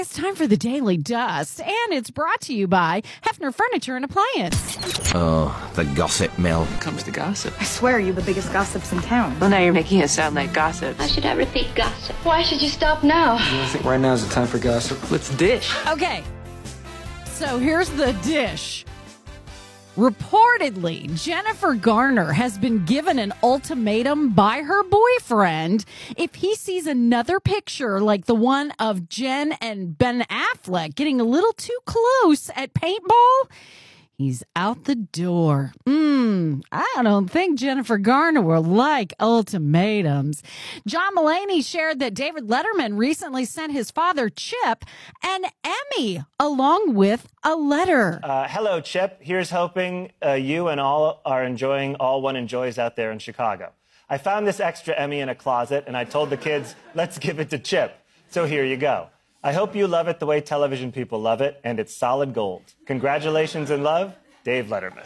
It's time for the Daily Dust, and it's brought to you by Hefner Furniture and Appliance. Oh, the gossip mill. Here comes the gossip. I swear you're the biggest gossips in town. Well, now you're making it sound like gossip. I should have repeat gossip. Why should you stop now? I think right now is the time for gossip. Let's dish. Okay, so here's the dish. Reportedly, Jennifer Garner has been given an ultimatum by her boyfriend. If he sees another picture like the one of Jen and Ben Affleck getting a little too close at paintball, he's out the door. I don't think Jennifer Garner will like ultimatums. John Mulaney shared that David Letterman recently sent his father, Chip, an Emmy along with a letter. Hello, Chip. Here's hoping you and all are enjoying all one enjoys out there in Chicago. I found this extra Emmy in a closet, and I told the kids, let's give it to Chip. So here you go. I hope you love it the way television people love it, and it's solid gold. Congratulations and love, Dave Letterman.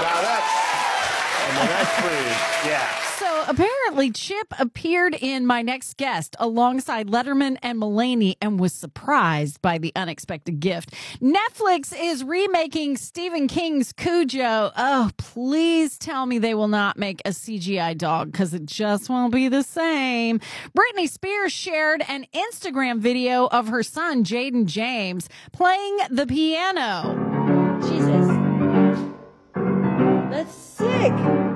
That's pretty, yeah. So apparently Chip appeared in My Next Guest alongside Letterman and Mulaney and was surprised by the unexpected gift. Netflix is remaking Stephen King's Cujo. Oh, please tell me they will not make a CGI dog because it just won't be the same. Britney Spears shared an Instagram video of her son, Jaden James, playing the piano. Jesus. That's sick.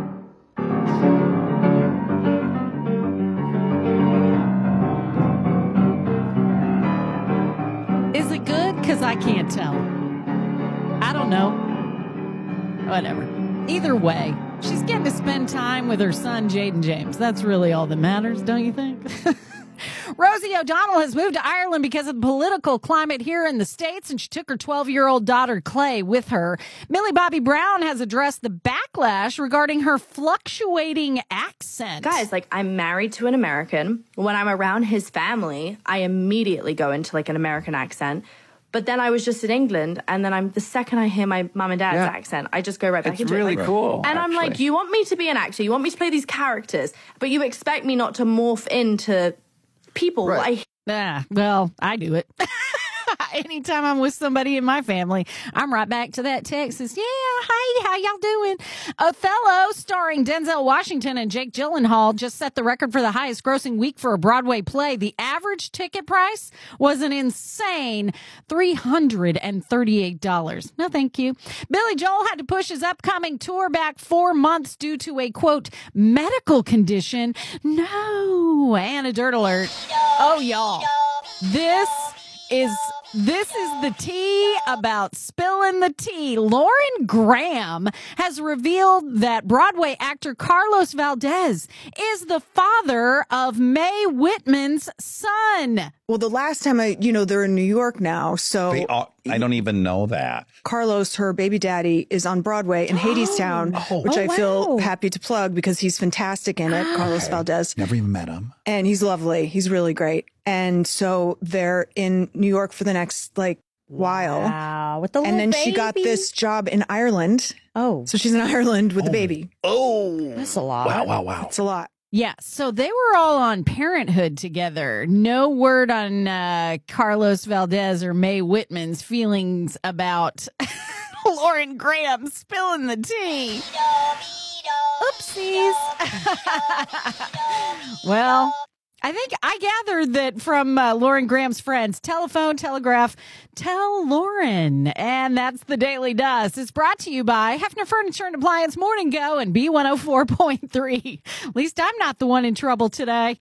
Is it good? Because I can't tell. I don't know. Whatever. Either way, she's getting to spend time with her son, Jaden James. That's really all that matters, don't you think? Rosie O'Donnell has moved to Ireland because of the political climate here in the States, and she took her 12-year-old daughter, Clay, with her. Millie Bobby Brown has addressed the backlash regarding her fluctuating accent. Guys, I'm married to an American. When I'm around his family, I immediately go into, an American accent. But then I was just in England, and then the second I hear my mum and dad's accent, I just go right back into it. It's really cool. And I'm like, you want me to be an actor, you want me to play these characters, but you expect me not to morph into people. Right. Well, I do it. Anytime I'm with somebody in my family, I'm right back to that Texas. Yeah, hey, how y'all doing? Othello, starring Denzel Washington and Jake Gyllenhaal, just set the record for the highest grossing week for a Broadway play. The average ticket price was an insane $338. No, thank you. Billy Joel had to push his upcoming tour back 4 months due to a, quote, medical condition. No, and a dirt alert. Oh, y'all. This is the tea about spilling the tea. Lauren Graham has revealed that Broadway actor Carlos Valdez is the father of Mae Whitman's son. Well, the last time they're in New York now, so I don't even know that. Carlos, her baby daddy, is on Broadway in Hadestown, which I feel happy to plug because he's fantastic in it, Carlos Valdez. Never even met him. And he's lovely. He's really great. And so they're in New York for the next while. Wow. With the little and then baby? She got this job in Ireland. Oh. So she's in Ireland with the baby. Oh. That's a lot. Wow. It's a lot. Yeah, so they were all on Parenthood together. No word on Carlos Valdez or Mae Whitman's feelings about Lauren Graham spilling the tea. Oopsies. Well, I gathered that from Lauren Graham's friends, telephone, telegraph, tell Lauren. And that's the Daily Dust. It's brought to you by Hefner Furniture and Appliance Morning Go and B104.3. At least I'm not the one in trouble today.